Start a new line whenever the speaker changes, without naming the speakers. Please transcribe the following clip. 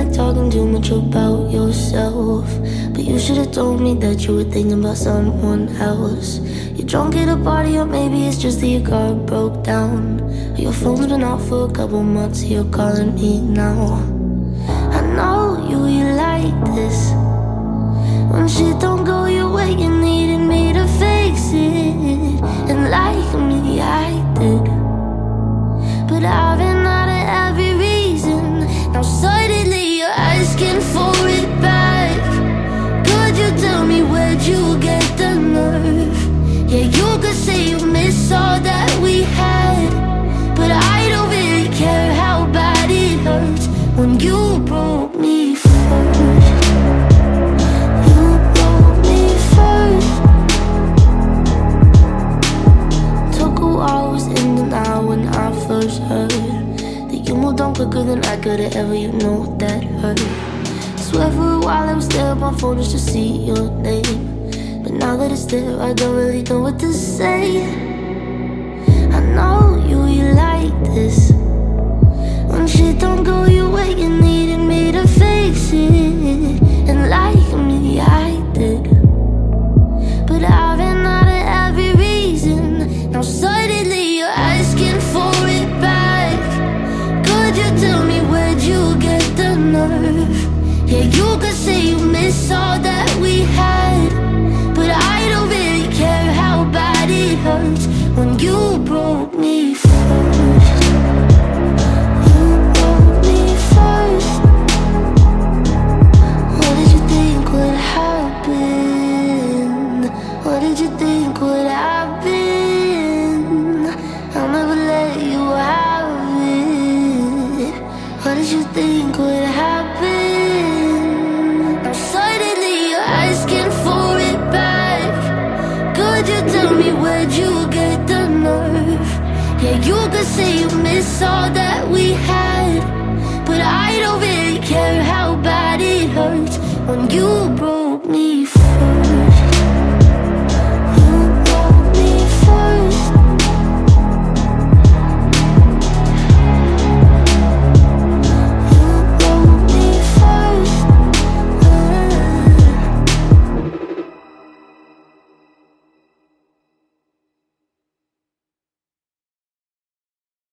like talking too much about yourself, but you should've told me that you were thinking about someone else. You're drunk at a party, or maybe it's just that your car broke down. Your phone's been off for a couple months, you're calling me now. I know you like this. When shit don't go your way, you needed me to fix it. And like me, I did, but I've been out of every reason. Now suddenly you're asking for it back. Could you tell me where'd you get the nerve? Yeah, you could say you miss all that we had, but I don't really care how bad it hurts when you broke me first. You broke me first. Took a while, I was in denial when I first heard that you moved on quicker than I could've ever, you know that hurt. Swear for a while I would stare at my phone just to see your name, but now that it's there, I don't really know what to say. I know you like this. When shit don't go your way, you needed me to fix it. And like me, I did, but I've been out of every reason. Now suddenly you're asking for it back. Could you tell me where'd you get the nerve? Yeah, you could say you miss all that we had, but I don't really care how bad it hurts when you broke me first. You broke me first. What did you think would happen? What did you think would happen? I'll never let you have it. What did you think would happen? Now suddenly you're asking for it back. Could you tell me where'd you get the nerve? Yeah, you could say you miss all that we had, but I don't really care how bad it hurts when you broke me first.